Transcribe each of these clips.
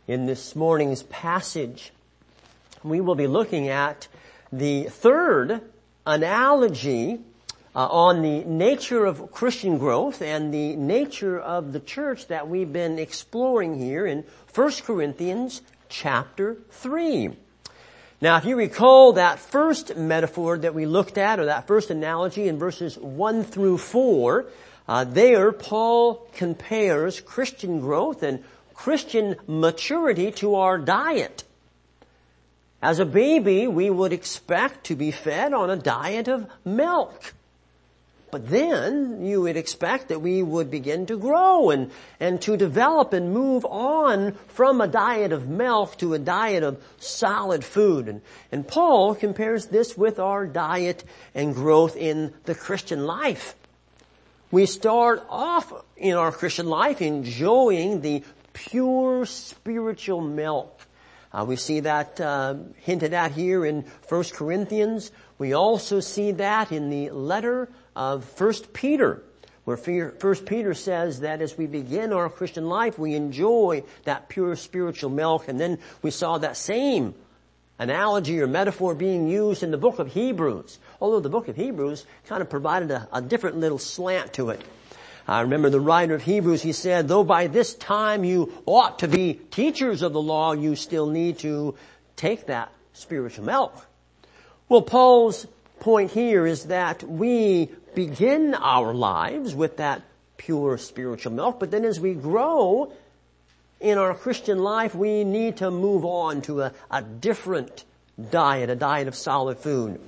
In this morning's passage, we will be looking at the third analogy on the nature of Christian growth and the nature of the church that we've been exploring here in 1 Corinthians chapter 3. Now, if you recall that first metaphor that we looked at, or that first analogy in verses 1 through 4, there Paul compares Christian growth and Christian maturity to our diet. As a baby, we would expect to be fed on a diet of milk. But then you would expect that we would begin to grow and to develop and move on from a diet of milk to a diet of solid food. And Paul compares this with our diet and growth in the Christian life. We start off in our Christian life enjoying the pure spiritual milk. We see that hinted at here in 1 Corinthians. We also see that in the letter of 1 Peter, where 1 Peter says that as we begin our Christian life, we enjoy that pure spiritual milk. And then we saw that same analogy or metaphor being used in the book of Hebrews, although the book of Hebrews kind of provided a different little slant to it. I remember the writer of Hebrews, he said, though by this time you ought to be teachers of the law, you still need to take that spiritual milk. Well, Paul's point here is that we begin our lives with that pure spiritual milk, but then as we grow in our Christian life, we need to move on to a different diet, a diet of solid food.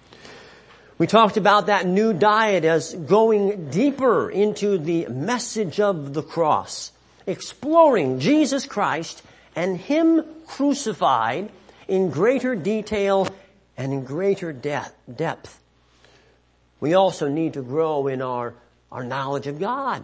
We talked about that new diet as going deeper into the message of the cross, exploring Jesus Christ and Him crucified in greater detail and in greater depth. We also need to grow in our knowledge of God.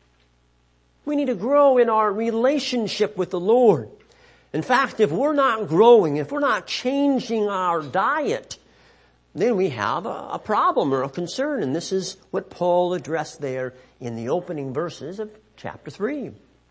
We need to grow in our relationship with the Lord. In fact, if we're not growing, if we're not changing our diet, then we have a problem or a concern. And this is what Paul addressed there in the opening verses of chapter 3.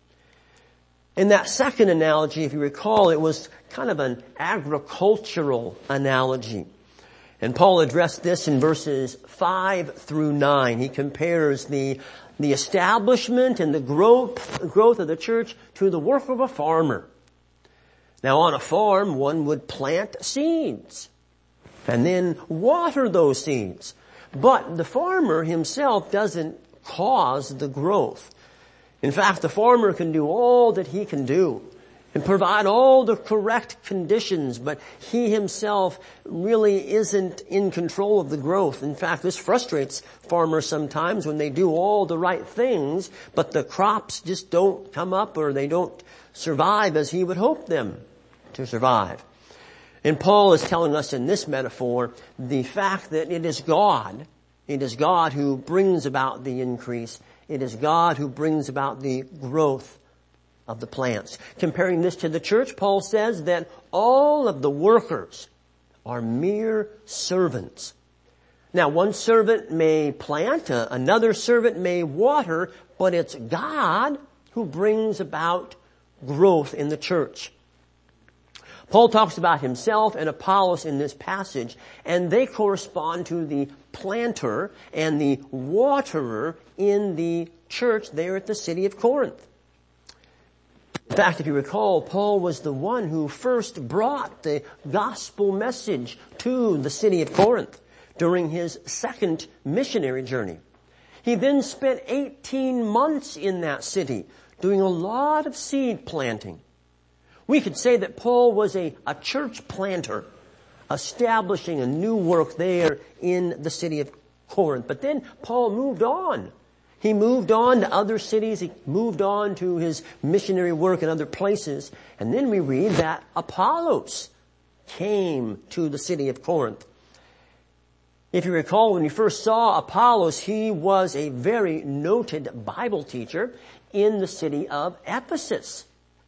In that second analogy, if you recall, it was kind of an agricultural analogy. And Paul addressed this in verses 5 through 9. He compares the establishment and the growth of the church to the work of a farmer. Now, on a farm, one would plant seeds and then water those seeds. But the farmer himself doesn't cause the growth. In fact, the farmer can do all that he can do and provide all the correct conditions, but he himself really isn't in control of the growth. In fact, this frustrates farmers sometimes when they do all the right things, but the crops just don't come up or they don't survive as he would hope them to survive. And Paul is telling us in this metaphor the fact that it is God who brings about the increase. It is God who brings about the growth of the plants. Comparing this to the church, Paul says that all of the workers are mere servants. Now, one servant may plant, another servant may water, but it's God who brings about growth in the church. Paul talks about himself and Apollos in this passage, and they correspond to the planter and the waterer in the church there at the city of Corinth. In fact, if you recall, Paul was the one who first brought the gospel message to the city of Corinth during his second missionary journey. He then spent 18 months in that city doing a lot of seed planting. We could say that Paul was a church planter, establishing a new work there in the city of Corinth. But then Paul moved on. He moved on to other cities. He moved on to his missionary work in other places. And then we read that Apollos came to the city of Corinth. If you recall, when you first saw Apollos, he was a very noted Bible teacher in the city of Ephesus.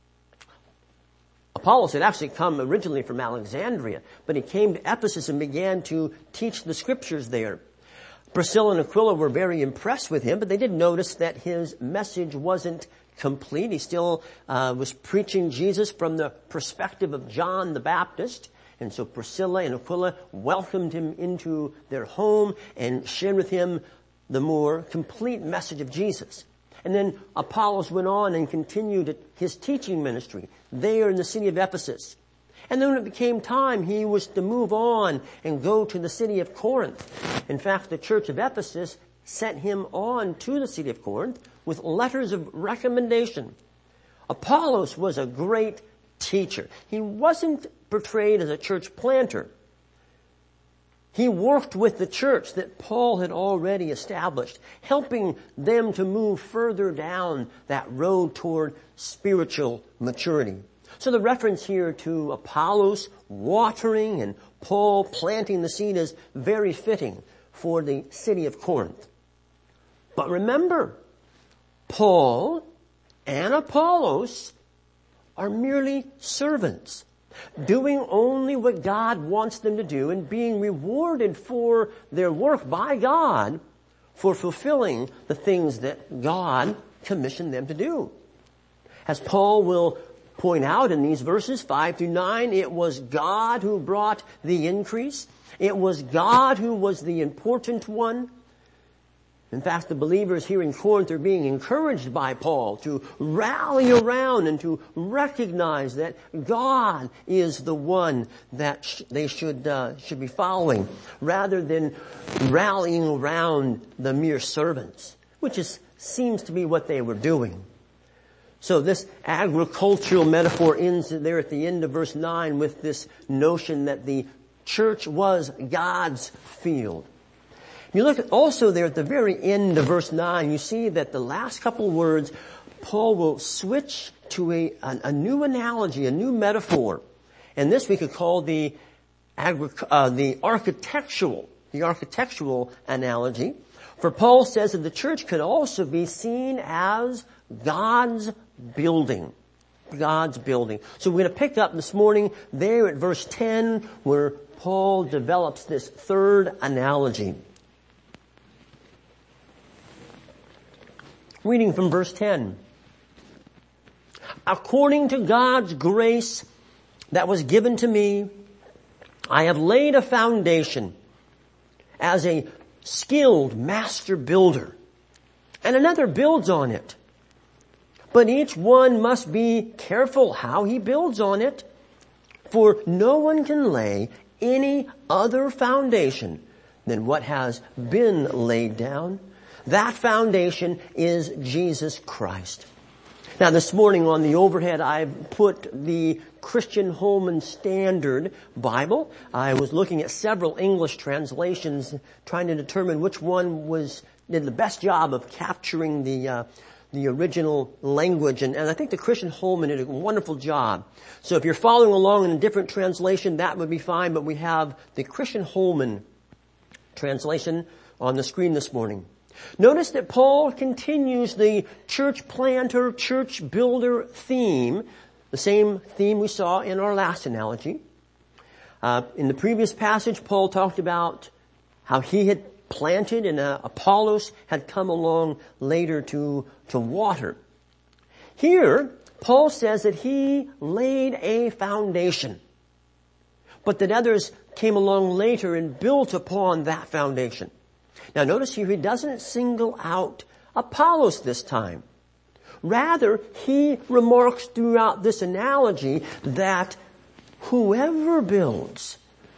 Apollos had actually come originally from Alexandria, but he came to Ephesus and began to teach the scriptures there. Priscilla and Aquila were very impressed with him, but they did notice that his message wasn't complete. He still was preaching Jesus from the perspective of John the Baptist. And so Priscilla and Aquila welcomed him into their home and shared with him the more complete message of Jesus. And then Apollos went on and continued his teaching ministry there in the city of Ephesus. And then when it became time, he was to move on and go to the city of Corinth. In fact, the church of Ephesus sent him on to the city of Corinth with letters of recommendation. Apollos was a great teacher. He wasn't portrayed as a church planter. He worked with the church that Paul had already established, helping them to move further down that road toward spiritual maturity. So the reference here to Apollos watering and Paul planting the seed is very fitting for the city of Corinth. But remember, Paul and Apollos are merely servants, doing only what God wants them to do and being rewarded for their work by God for fulfilling the things that God commissioned them to do. As Paul will point out in these verses 5-9, it was God who brought the increase. It was God who was the important one. In fact, the believers here in Corinth are being encouraged by Paul to rally around and to recognize that God is the one that they should be following, rather than rallying around the mere servants, which seems to be what they were doing. So this agricultural metaphor ends there at the end of verse 9 with this notion that the church was God's field. You look at also there at the very end of verse 9, you see that the last couple words, Paul will switch to a new analogy, a new metaphor. And this we could call the architectural analogy. For Paul says that the church could also be seen as God's building. God's building. So we're going to pick up this morning there at verse 10 where Paul develops this third analogy. Reading from verse 10. According to God's grace that was given to me, I have laid a foundation as a skilled master builder, and another builds on it. But each one must be careful how he builds on it, for no one can lay any other foundation than what has been laid down. That foundation is Jesus Christ. Now this morning on the overhead I've put the Christian Holman Standard Bible. I was looking at several English translations trying to determine which one did the best job of capturing the original language, and I think the Christian Holman did a wonderful job. So if you're following along in a different translation, that would be fine, but we have the Christian Holman translation on the screen this morning. Notice that Paul continues the church planter, church builder theme, the same theme we saw in our last analogy. In the previous passage, Paul talked about how he had planted and Apollos had come along later to water. Here, Paul says that he laid a foundation, but that others came along later and built upon that foundation. Now notice here, he doesn't single out Apollos this time. Rather, he remarks throughout this analogy that whoever builds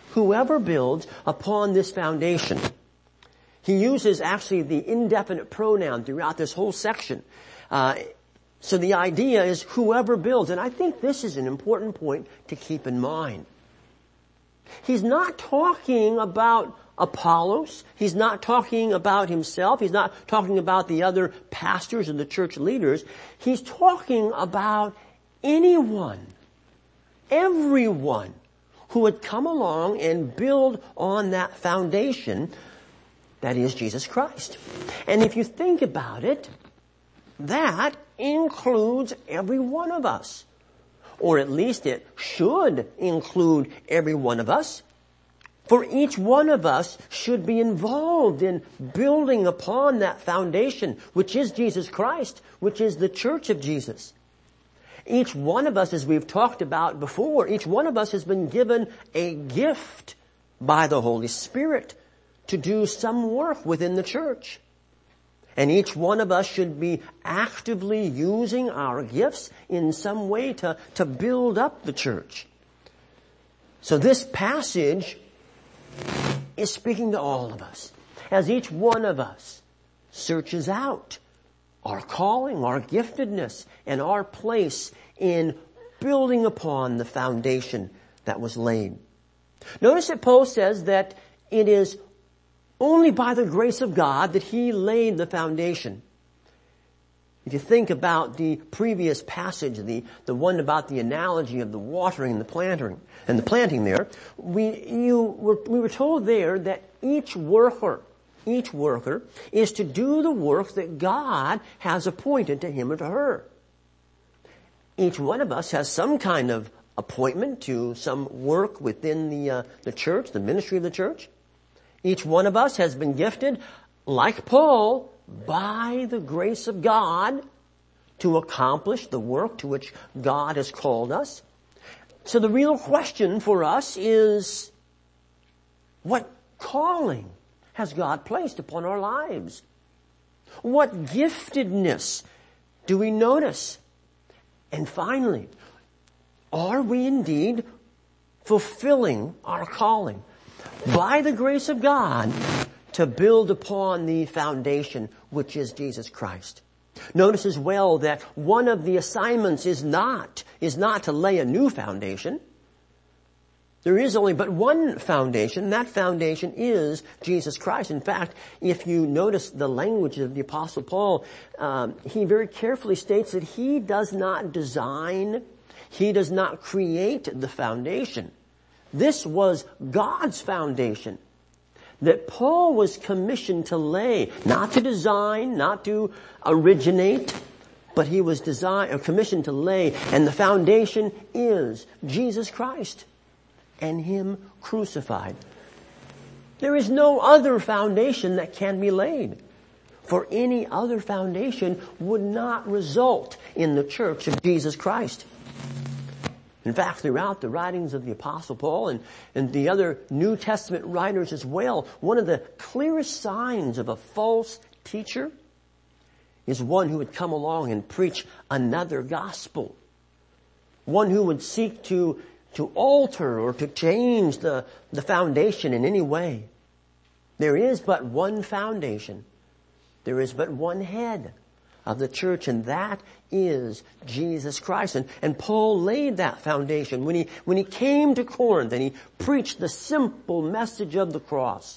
upon this foundation. He uses actually the indefinite pronoun throughout this whole section. So the idea is whoever builds. And I think this is an important point to keep in mind. He's not talking about Apollos. He's not talking about himself. He's not talking about the other pastors and the church leaders. He's talking about anyone, everyone who would come along and build on that foundation that is Jesus Christ. And if you think about it, that includes every one of us. Or at least it should include every one of us. For each one of us should be involved in building upon that foundation, which is Jesus Christ, which is the church of Jesus. Each one of us, as we've talked about before, each one of us has been given a gift by the Holy Spirit to do some work within the church. And each one of us should be actively using our gifts in some way to build up the church. So this passage is speaking to all of us, as each one of us searches out our calling, our giftedness, and our place in building upon the foundation that was laid. Notice that Paul says that it is only by the grace of God that he laid the foundation. If you think about the previous passage, the one about the analogy of the watering and the planting there, we were told there that each worker is to do the work that God has appointed to him or to her. Each one of us has some kind of appointment to some work within the church, the ministry of the church. Each one of us has been gifted, like Paul, by the grace of God to accomplish the work to which God has called us. So the real question for us is, what calling has God placed upon our lives? What giftedness do we notice? And finally, are we indeed fulfilling our calling by the grace of God to build upon the foundation which is Jesus Christ? Notice as well that one of the assignments is not to lay a new foundation. There is only but one foundation. That foundation is Jesus Christ. In fact, if you notice the language of the Apostle Paul, he very carefully states that he does not design, he does not create the foundation. This was God's foundation that Paul was commissioned to lay, not to design, not to originate, but he was commissioned to lay, and the foundation is Jesus Christ and him crucified. There is no other foundation that can be laid, for any other foundation would not result in the church of Jesus Christ. In fact, throughout the writings of the Apostle Paul and the other New Testament writers as well, one of the clearest signs of a false teacher is one who would come along and preach another gospel. One who would seek to alter or to change the foundation in any way. There is but one foundation. There is but one head of the church, and that is Jesus Christ. And Paul laid that foundation when he came to Corinth and he preached the simple message of the cross.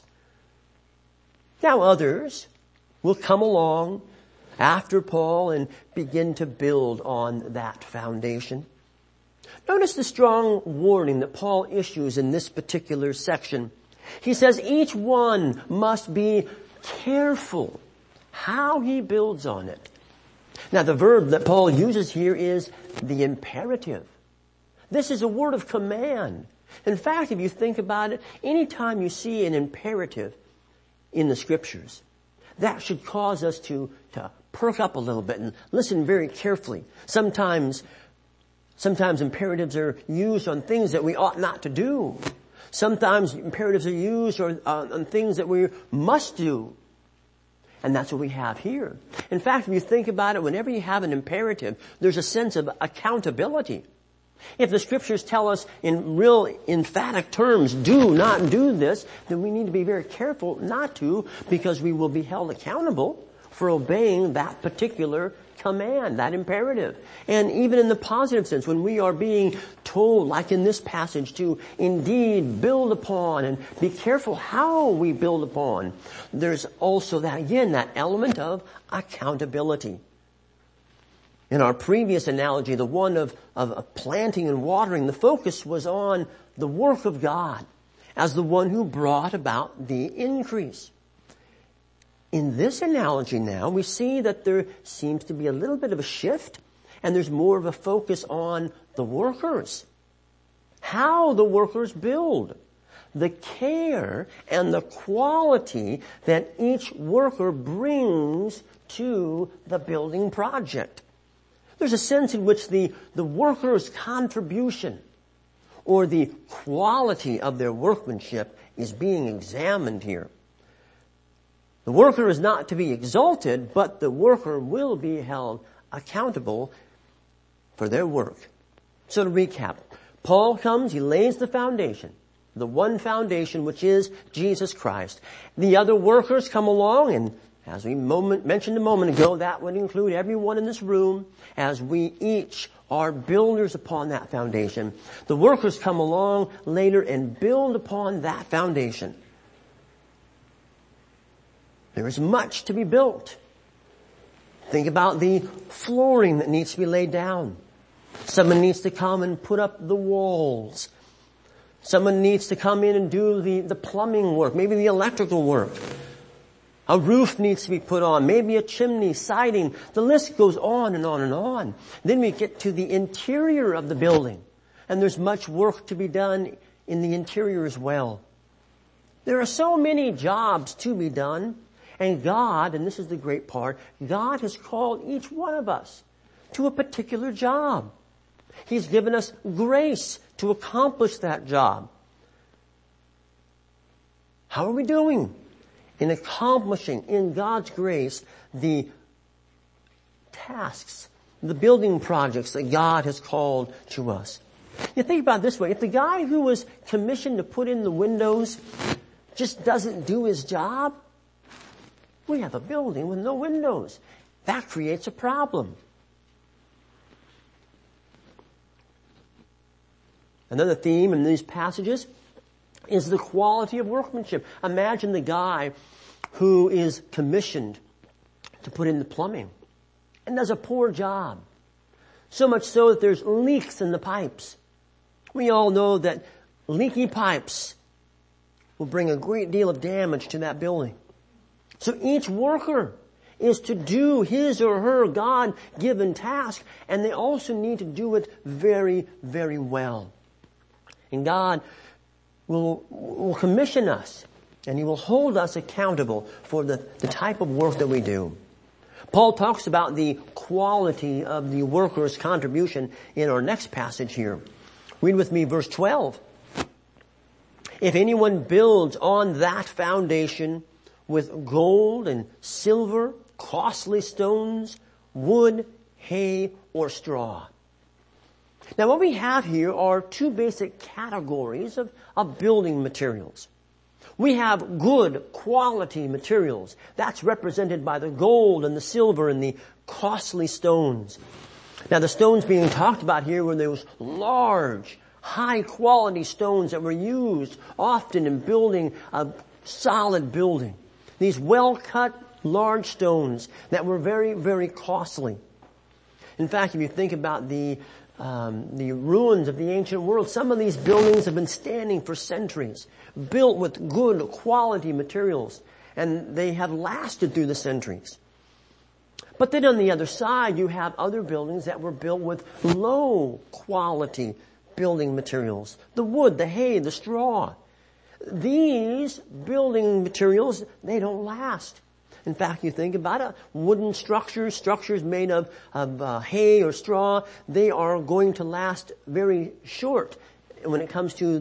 Now others will come along after Paul and begin to build on that foundation. Notice the strong warning that Paul issues in this particular section. He says each one must be careful how he builds on it. Now the verb that Paul uses here is the imperative. This is a word of command. In fact, if you think about it, anytime you see an imperative in the scriptures, that should cause us to perk up a little bit and listen very carefully. Sometimes imperatives are used on things that we ought not to do. Sometimes imperatives are used on things that we must do. And that's what we have here. In fact, if you think about it, whenever you have an imperative, there's a sense of accountability. If the scriptures tell us in real emphatic terms, do not do this, then we need to be very careful not to, because we will be held accountable for obeying that particular command, that imperative. And even in the positive sense, when we are being told, like in this passage, to indeed build upon and be careful how we build upon, there's also that element of accountability. In our previous analogy, the one of planting and watering, the focus was on the work of God as the one who brought about the increase. In this analogy now, we see that there seems to be a little bit of a shift, and there's more of a focus on the workers. How the workers build. the care and the quality that each worker brings to the building project. There's a sense in which the worker's contribution or the quality of their workmanship is being examined here. The worker is not to be exalted, but the worker will be held accountable for their work. So to recap, Paul comes, he lays the foundation, the one foundation which is Jesus Christ. The other workers come along, and as we mentioned a moment ago, that would include everyone in this room, as we each are builders upon that foundation. The workers come along later and build upon that foundation. There is much to be built. Think about the flooring that needs to be laid down. Someone needs to come and put up the walls. Someone needs to come in and do the plumbing work, maybe the electrical work. A roof needs to be put on, maybe a chimney, siding. The list goes on and on and on. Then we get to the interior of the building, and there's much work to be done in the interior as well. There are so many jobs to be done, and God, and this is the great part, God has called each one of us to a particular job. He's given us grace to accomplish that job. How are we doing in accomplishing, in God's grace, the tasks, the building projects that God has called to us? You think about it this way. If the guy who was commissioned to put in the windows just doesn't do his job, we have a building with no windows. That creates a problem. Another theme in these passages is the quality of workmanship. Imagine the guy who is commissioned to put in the plumbing and does a poor job. So much so that there's leaks in the pipes. We all know that leaky pipes will bring a great deal of damage to that building. So each worker is to do his or her God-given task, and they also need to do it very, very well. And God will commission us, and He will hold us accountable for the type of work that we do. Paul talks about the quality of the worker's contribution in our next passage here. Read with me verse 12. If anyone builds on that foundation with gold and silver, costly stones, wood, hay, or straw. Now what we have here are two basic categories of building materials. We have good quality materials. That's represented by the gold and the silver and the costly stones. Now the stones being talked about here were those large, high quality stones that were used often in building a solid building. These well-cut, large stones that were very, very costly. In fact, if you think about the ruins of the ancient world, some of these buildings have been standing for centuries, built with good quality materials, and they have lasted through the centuries. But then on the other side, you have other buildings that were built with low quality building materials. The wood, the hay, the straw. These building materials, they don't last. In fact, you think about it, wooden structures made of hay or straw, they are going to last very short when it comes to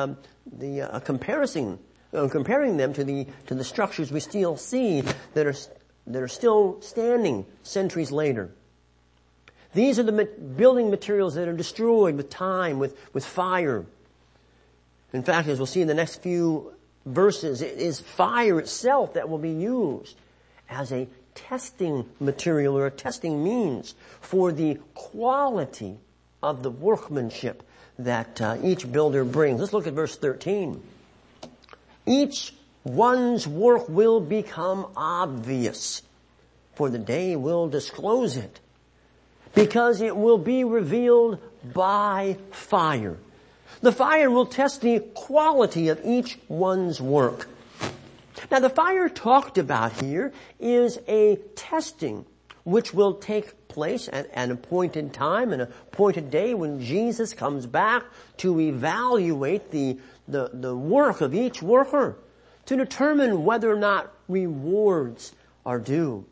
comparing them to the structures we still see that are still standing centuries later. These are the building materials that are destroyed with time, with fire. In fact, as we'll see in the next few verses, it is fire itself that will be used as a testing material or a testing means for the quality of the workmanship that each builder brings. Let's look at verse 13. Each one's work will become obvious, for the day will disclose it, because it will be revealed by fire. The fire will test the quality of each one's work. Now the fire talked about here is a testing which will take place at an appointed time, an appointed day when Jesus comes back to evaluate the the work of each worker to determine whether or not rewards are due.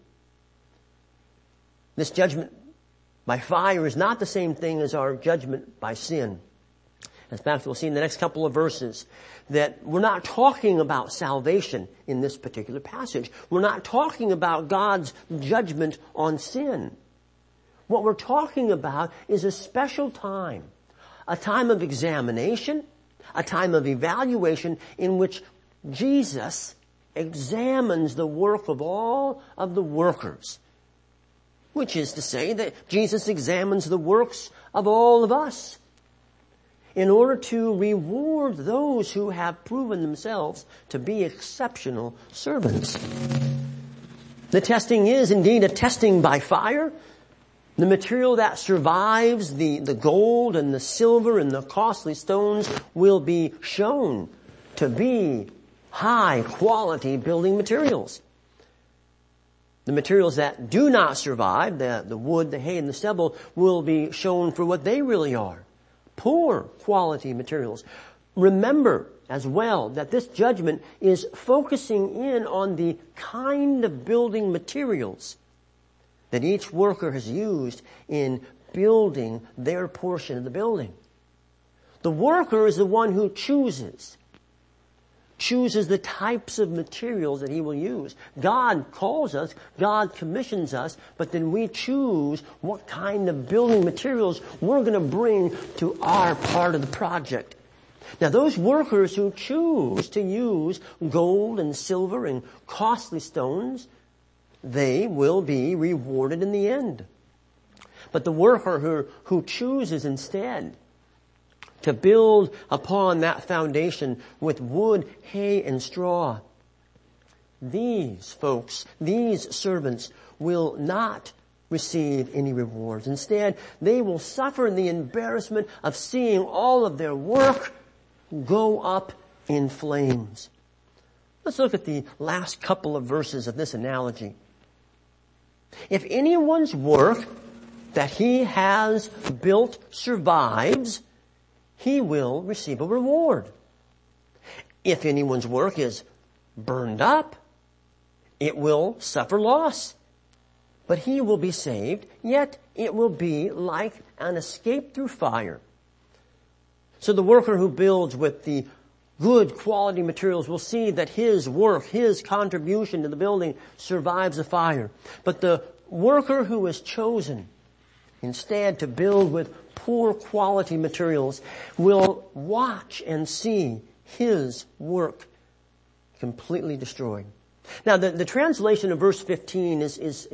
This judgment by fire is not the same thing as our judgment by sin. In fact, we'll see in the next couple of verses that we're not talking about salvation in this particular passage. We're not talking about God's judgment on sin. What we're talking about is a special time, a time of examination, a time of evaluation in which Jesus examines the work of all of the workers, which is to say that Jesus examines the works of all of us in order to reward those who have proven themselves to be exceptional servants. The testing is indeed a testing by fire. The material that survives, the gold and the silver and the costly stones, will be shown to be high quality building materials. The materials that do not survive, the wood, the hay, and the stubble, will be shown for what they really are. Poor quality materials. Remember as well that this judgment is focusing in on the kind of building materials that each worker has used in building their portion of the building. The worker is the one who chooses the types of materials that he will use. God calls us, God commissions us, but then we choose what kind of building materials we're going to bring to our part of the project. Now, those workers who choose to use gold and silver and costly stones, they will be rewarded in the end. But the worker who chooses instead to build upon that foundation with wood, hay, and straw, these folks, these servants, will not receive any rewards. Instead, they will suffer the embarrassment of seeing all of their work go up in flames. Let's look at the last couple of verses of this analogy. If anyone's work that he has built survives, he will receive a reward. If anyone's work is burned up, it will suffer loss. But he will be saved, yet it will be like an escape through fire. So the worker who builds with the good quality materials will see that his work, his contribution to the building survives the fire. But the worker who is chosen instead to build with poor quality materials will watch and see his work completely destroyed. Now, the translation of verse 15 is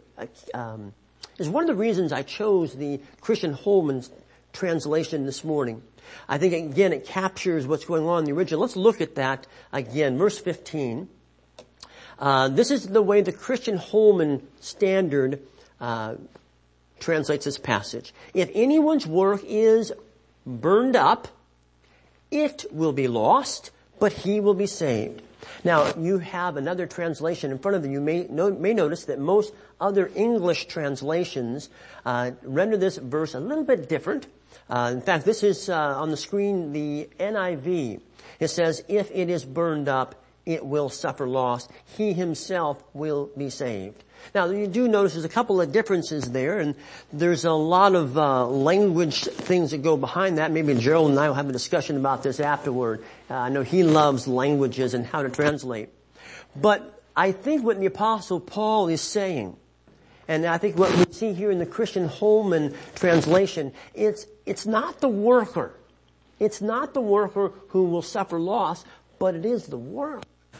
one of the reasons I chose the Christian Holman's translation this morning. I think, again, it captures what's going on in the original. Let's look at that again. Verse 15. This is the way the Christian Holman Standard translates this passage. If anyone's work is burned up, it will be lost, but he will be saved. Now, you have another translation in front of you. You may notice that most other English translations render this verse a little bit different. In fact, this is on the screen, the NIV. It says, if it is burned up, it will suffer loss. He himself will be saved. Now, you do notice there's a couple of differences there, and there's a lot of language things that go behind that. Maybe Gerald and I will have a discussion about this afterward. I know he loves languages and how to translate. But I think what the Apostle Paul is saying, and I think what we see here in the Christian Holman translation, it's not the worker. It's not the worker who will suffer loss, but it is the work.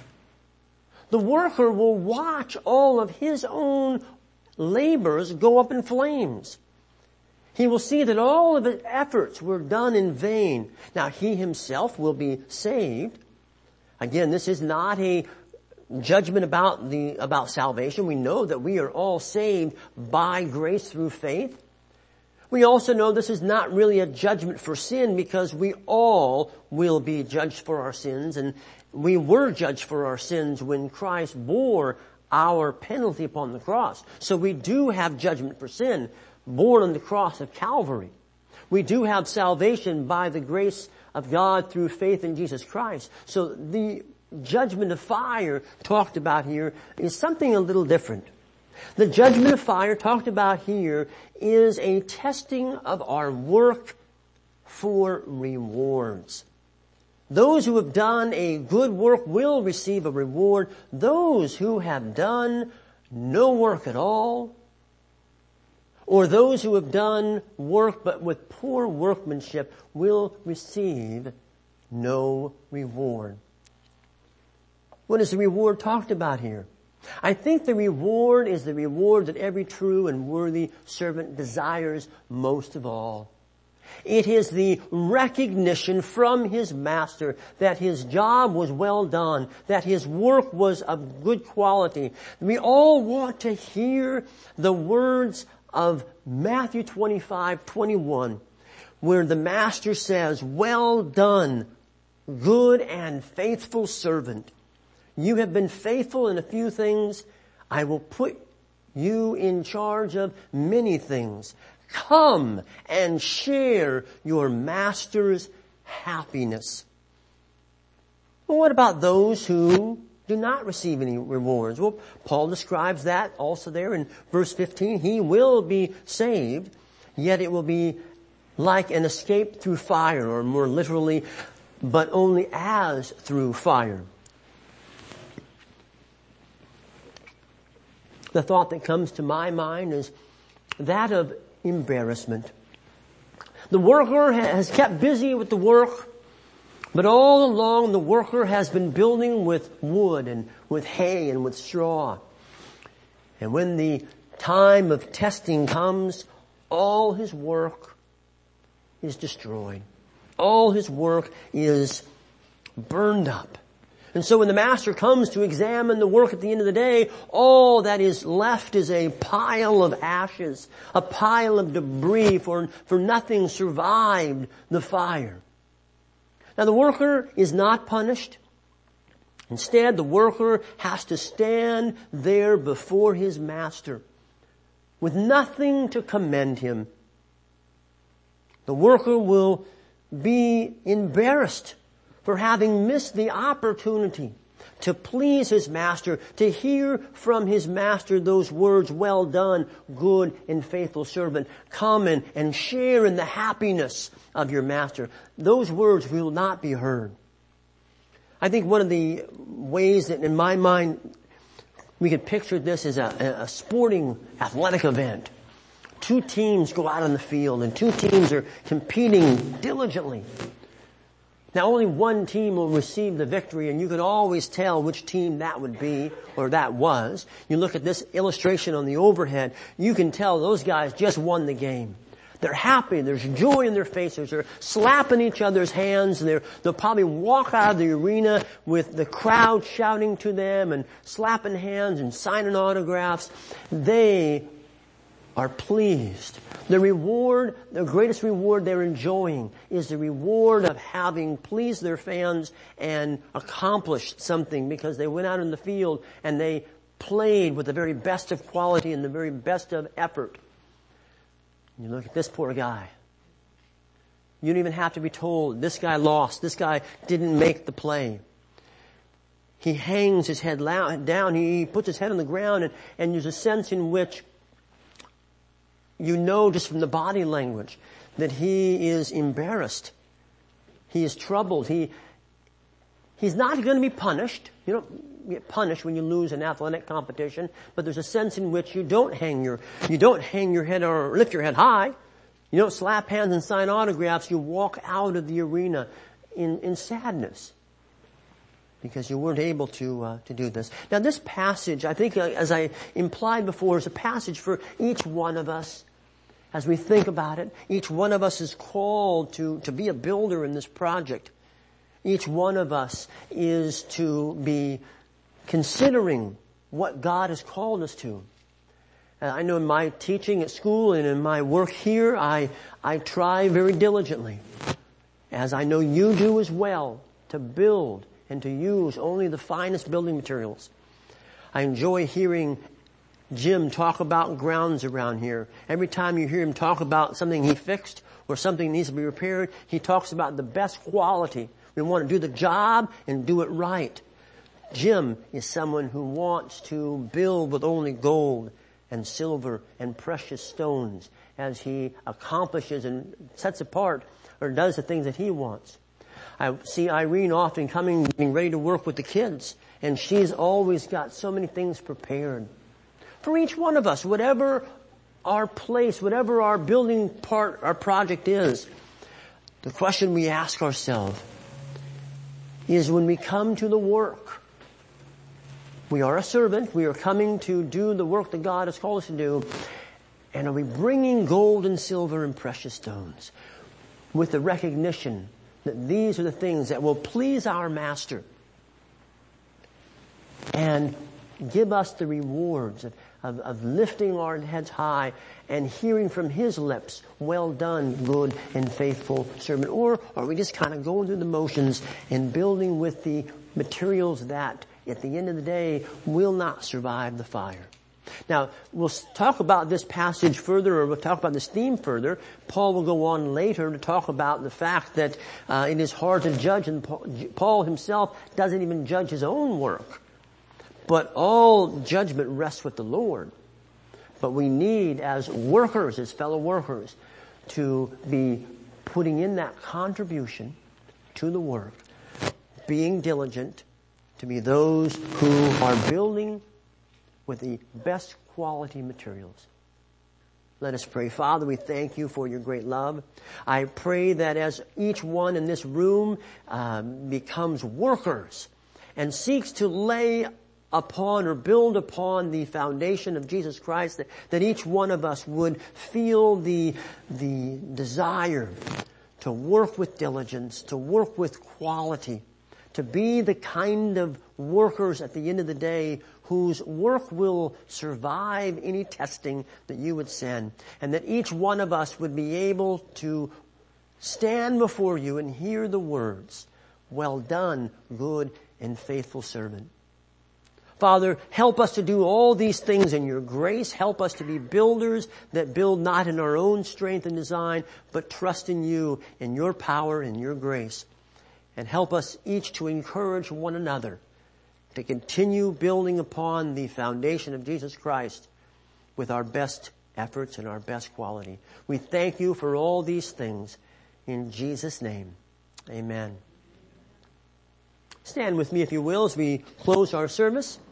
The worker will watch all of his own labors go up in flames. He will see that all of his efforts were done in vain. Now, he himself will be saved. Again, this is not a judgment about salvation. We know that we are all saved by grace through faith. We also know this is not really a judgment for sin, because we all will be judged for our sins, and we were judged for our sins when Christ bore our penalty upon the cross. So we do have judgment for sin born on the cross of Calvary. We do have salvation by the grace of God through faith in Jesus Christ. So the judgment of fire talked about here is something a little different. The judgment of fire talked about here is a testing of our work for rewards. Those who have done a good work will receive a reward. Those who have done no work at all, or those who have done work but with poor workmanship, will receive no reward. What is the reward talked about here? I think the reward is the reward that every true and worthy servant desires most of all. It is the recognition from his master that his job was well done, that his work was of good quality. We all want to hear the words of Matthew 25:21, where the master says, "Well done, good and faithful servant. You have been faithful in a few things. I will put you in charge of many things. Come and share your master's happiness." Well, what about those who do not receive any rewards? Well, Paul describes that also there in verse 15. He will be saved, yet it will be like an escape through fire, or more literally, but only as through fire. The thought that comes to my mind is that of embarrassment. The worker has kept busy with the work, but all along the worker has been building with wood and with hay and with straw. And when the time of testing comes, all his work is destroyed. All his work is burned up. And so when the master comes to examine the work at the end of the day, all that is left is a pile of ashes, a pile of debris, for nothing survived the fire. Now the worker is not punished. Instead, the worker has to stand there before his master with nothing to commend him. The worker will be embarrassed for having missed the opportunity to please his master, to hear from his master those words, "Well done, good and faithful servant. Come and share in the happiness of your master." Those words will not be heard. I think one of the ways that in my mind we could picture this as a sporting athletic event. Two teams go out on the field and two teams are competing diligently. Now only one team will receive the victory, and you can always tell which team that would be, or that was. You look at this illustration on the overhead, you can tell those guys just won the game. They're happy, there's joy in their faces, they're slapping each other's hands, and they'll probably walk out of the arena with the crowd shouting to them and slapping hands and signing autographs. They are pleased. The reward, the greatest reward they're enjoying is the reward of having pleased their fans and accomplished something because they went out in the field and they played with the very best of quality and the very best of effort. You look at this poor guy. You don't even have to be told, this guy lost, this guy didn't make the play. He hangs his head down, he puts his head on the ground, and there's a sense in which you know just from the body language that he is embarrassed. He is troubled. He's not going to be punished. You don't get punished when you lose an athletic competition, but there's a sense in which you don't hang your head or lift your head high. You don't slap hands and sign autographs. You walk out of the arena in sadness because you weren't able to do this. Now this passage, I think, as I implied before, is a passage for each one of us. As we think about it, each one of us is called to be a builder in this project. Each one of us is to be considering what God has called us to. I know in my teaching at school and in my work here, I try very diligently, as I know you do as well, to build and to use only the finest building materials. I enjoy hearing Jim talk about grounds around here. Every time you hear him talk about something he fixed where something needs to be repaired. He talks about the best quality. We want to do the job and do it right. Jim is someone who wants to build with only gold and silver and precious stones as he accomplishes and sets apart or does the things that he wants. I see Irene often coming, getting ready to work with the kids, and she's always got so many things prepared. For each one of us, whatever our place, whatever our building part, our project is, the question we ask ourselves is when we come to the work, we are a servant, we are coming to do the work that God has called us to do, and are we bringing gold and silver and precious stones with the recognition that these are the things that will please our Master and give us the rewards of lifting our heads high and hearing from His lips, well done, good and faithful servant? Or are we just kind of going through the motions and building with the materials that at the end of the day will not survive the fire? Now, we'll talk about this passage further, or we'll talk about this theme further. Paul will go on later to talk about the fact that it is hard to judge, and Paul himself doesn't even judge his own work. But all judgment rests with the Lord. But we need, as workers, as fellow workers, to be putting in that contribution to the work, being diligent, to be those who are building with the best quality materials. Let us pray. Father, we thank You for Your great love. I pray that as each one in this room becomes workers and seeks to lay upon or build upon the foundation of Jesus Christ, that each one of us would feel the desire to work with diligence, to work with quality, to be the kind of workers at the end of the day whose work will survive any testing that You would send, and that each one of us would be able to stand before You and hear the words, well done, good and faithful servant. Father, help us to do all these things in Your grace. Help us to be builders that build not in our own strength and design, but trust in You, in Your power, and Your grace. And help us each to encourage one another to continue building upon the foundation of Jesus Christ with our best efforts and our best quality. We thank You for all these things. In Jesus' name, amen. Stand with me, if you will, as we close our service.